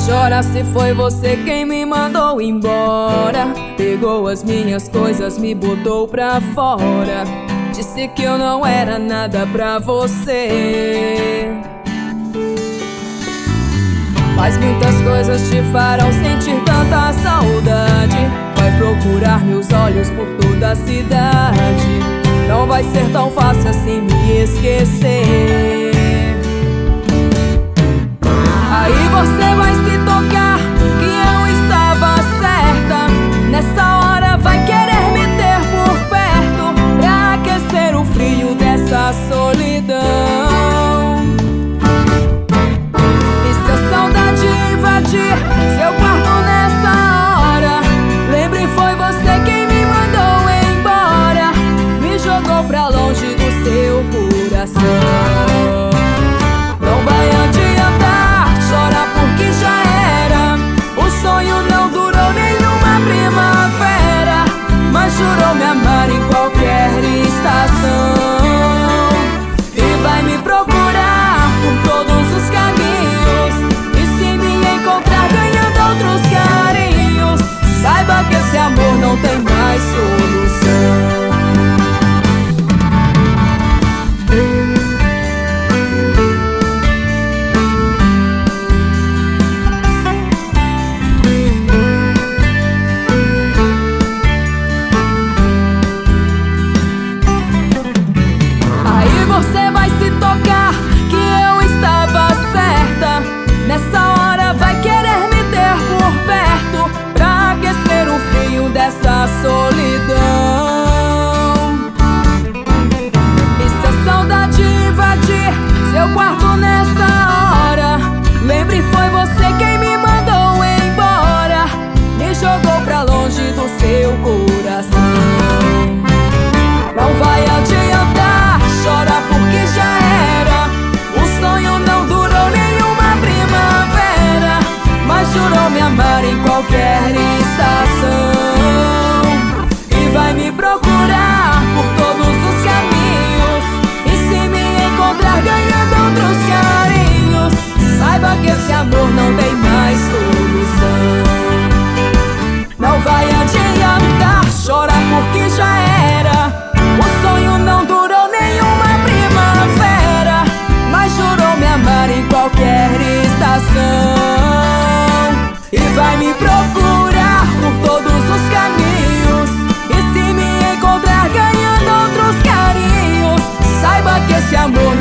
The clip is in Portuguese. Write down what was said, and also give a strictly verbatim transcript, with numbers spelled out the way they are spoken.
Chora se foi você quem me mandou embora. Pegou as minhas coisas, me botou pra fora. Disse que eu não era nada pra você. Mas muitas coisas te farão sentir tanta saudade. Vai procurar meus olhos por toda a cidade. Não vai ser tão fácil assim me esquecer. Aí você vai se tocar que eu estava certa. Nessa hora vai querer me ter por perto pra aquecer o frio dessa solidão. E se a saudade invadir seu quarto nessa hora, lembre, foi você quem me mandou embora. Me jogou pra longe do seu coração. Não vai adiantar chorar porque já era. O sonho não durou nenhuma primavera, mas jurou me amar em qualquer estação. E vai me procurar por todos os caminhos. E se me encontrar ganhando outros carinhos, saiba que esse amor não tem mais solução. Você vai se tocar que eu estava certa. Nessa hora vai querer me ter por perto pra aquecer o frio dessa solidão. E se a saudade invadir seu quarto nessa hora, lembre, foi você quem me mandou embora. Me jogou pra longe do seu coração. Não vai adiantar chorar porque já era. O sonho não durou nenhuma primavera, mas jurou me amar em qualquer estação. E vai me procurar por todos os caminhos. E se me encontrar ganhando outros carinhos, saiba que esse amor não tem mais solução. Não vai adiantar chorar porque já era. O sonho não durou nenhuma primavera, mas jurou me amar em qualquer estação. E vai me procurar por todos os caminhos. E se me encontrar ganhando outros carinhos, saiba que esse amor